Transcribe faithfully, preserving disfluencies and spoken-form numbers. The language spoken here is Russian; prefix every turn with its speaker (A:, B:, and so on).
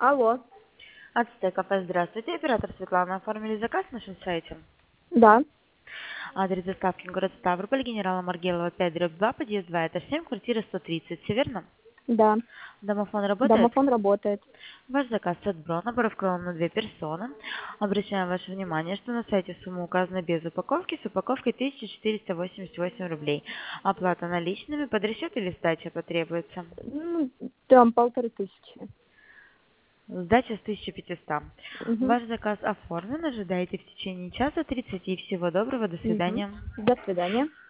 A: Алло.
B: Ацтек кафе, здравствуйте. Оператор Светлана. Оформили заказ на нашем сайте.
A: Да,
B: Адрес доставки город Ставрополь, генерала Маргелова пять дробь два, подъезд два, этаж семь, квартира сто тридцать. Все верно?
A: да.
B: Домофон работает?
A: Домофон работает.
B: Ваш заказ отброс, набор вкроен на две персоны. Обращаем ваше внимание, что на сайте сумма указана без упаковки, с упаковкой тысяча четыреста восемьдесят восемь рублей. Оплата наличными, под расчет или сдача потребуется?
A: Ну, там полторы тысячи.
B: Сдача с тысячи пятисот.
A: Угу.
B: Ваш заказ оформлен, ожидайте в течение часа тридцати. Всего доброго, до
A: Угу.
B: свидания.
A: До свидания.